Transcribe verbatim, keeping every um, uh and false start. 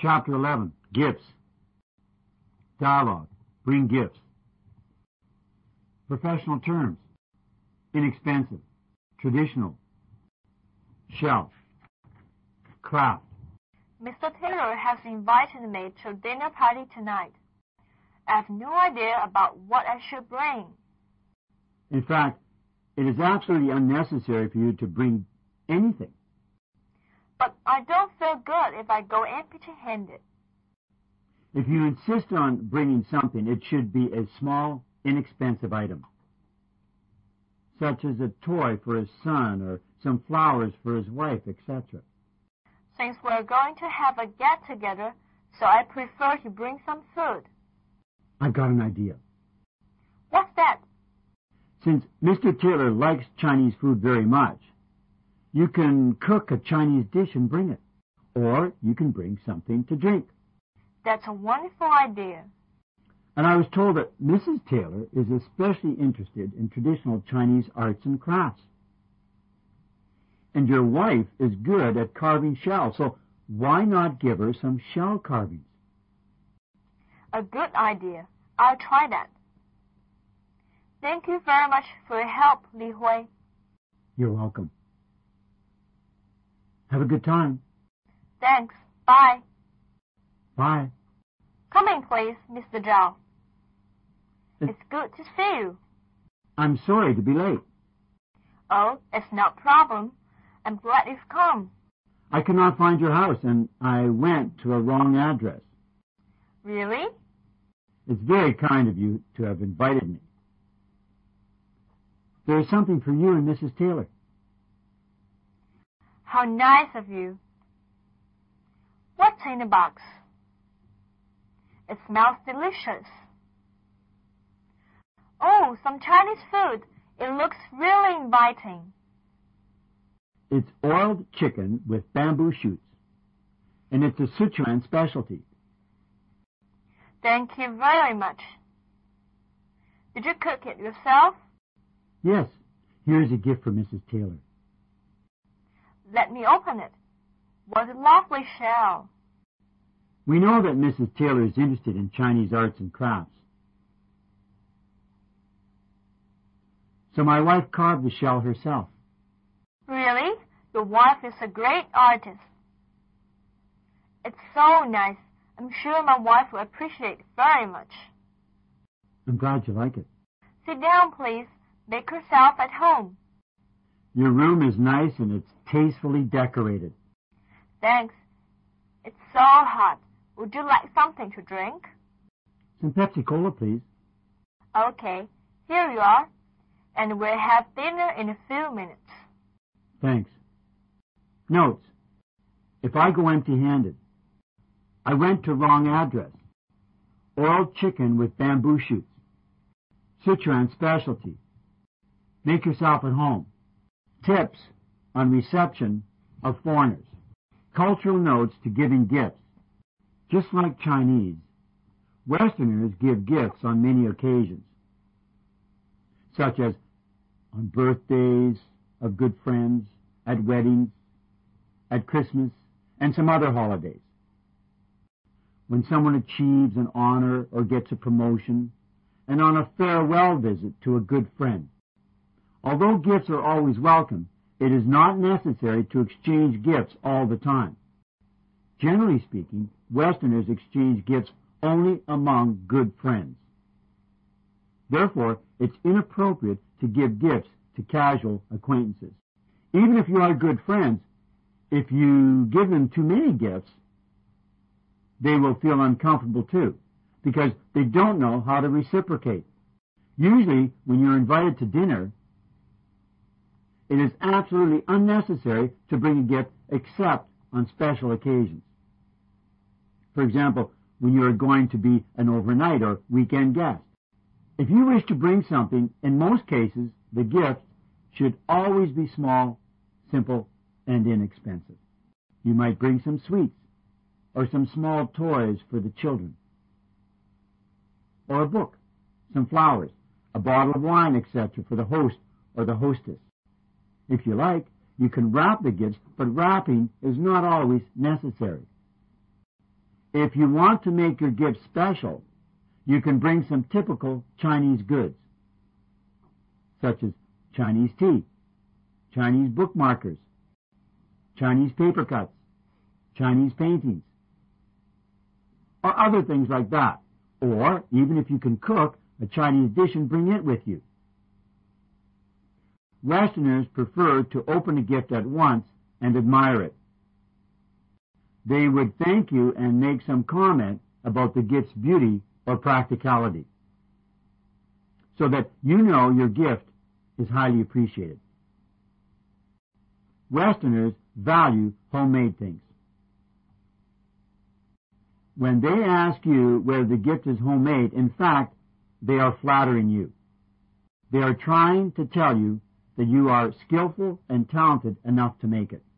Chapter eleven, Gifts. Dialogue. Bring gifts. Professional terms. Inexpensive. Traditional. Shelf. Craft. Mister Taylor has invited me to a dinner party tonight. I have no idea about what I should bring. In fact, it is absolutely unnecessary for you to bring anything. But I don't feel good if I go empty-handed. If you insist on bringing something, it should be a small, inexpensive item, such as a toy for his son or some flowers for his wife, et cetera. Since we're going to have a get-together, so I prefer he bring some food. I've got an idea. What's that? Since Mister Taylor likes Chinese food very much, you can cook a Chinese dish and bring it. Or you can bring something to drink. That's a wonderful idea. And I was told that Missus Taylor is especially interested in traditional Chinese arts and crafts. And your wife is good at carving shells, so why not give her some shell carvings? A good idea. I'll try that. Thank you very much for your help, Li Hui. You're welcome. Have a good time. Thanks. Bye. Bye. Come in, please, Mister Zhao. It's good to see you. I'm sorry to be late. Oh, it's no problem. I'm glad you've come. I could not find your house, and I went to a wrong address. Really? It's very kind of you to have invited me. There is something for you and Missus Taylor. How nice of you. What's in the box? It smells delicious. Oh, some Chinese food. It looks really inviting. It's oiled chicken with bamboo shoots, and it's a Sichuan specialty. Thank you very much. Did you cook it yourself? Yes. Here's a gift for Missus Taylor. Let me open it. What a lovely shell. We know that Missus Taylor is interested in Chinese arts and crafts. So my wife carved the shell herself. Really? Your wife is a great artist. It's so nice. I'm sure my wife will appreciate it very much. I'm glad you like it. Sit down, please. Make yourself at home. Your room is nice and it's tastefully decorated. Thanks. It's so hot. Would you like something to drink? Some Pepsi-Cola, please. Okay. Here you are. And we'll have dinner in a few minutes. Thanks. Notes. If I go empty-handed, I went to wrong address. Oiled chicken with bamboo shoots. Sichuan specialty. Make yourself at home. Tips on reception of foreigners. Cultural notes to giving gifts. Just like Chinese, Westerners give gifts on many occasions, such as on birthdays of good friends, at weddings, at Christmas, and some other holidays. When someone achieves an honor or gets a promotion, and on a farewell visit to a good friend. Although gifts are always welcome, it is not necessary to exchange gifts all the time. Generally speaking, Westerners exchange gifts only among good friends. Therefore, it's inappropriate to give gifts to casual acquaintances. Even if you are good friends, if you give them too many gifts, they will feel uncomfortable too, because they don't know how to reciprocate. Usually, when you're invited to dinner, it is absolutely unnecessary to bring a gift except on special occasions. For example, when you are going to be an overnight or weekend guest. If you wish to bring something, in most cases, the gift should always be small, simple, and inexpensive. You might bring some sweets, or some small toys for the children, or a book, some flowers, a bottle of wine, et cetera for the host or the hostess. If you like, you can wrap the gifts, but wrapping is not always necessary. If you want to make your gift special, you can bring some typical Chinese goods, such as Chinese tea, Chinese bookmarkers, Chinese paper cuts, Chinese paintings, or other things like that. Or, even if you can cook a Chinese dish and bring it with you. Westerners prefer to open a gift at once and admire it. They would thank you and make some comment about the gift's beauty or practicality, so that you know your gift is highly appreciated. Westerners value homemade things. When they ask you whether the gift is homemade, in fact, they are flattering you. They are trying to tell you that you are skillful and talented enough to make it.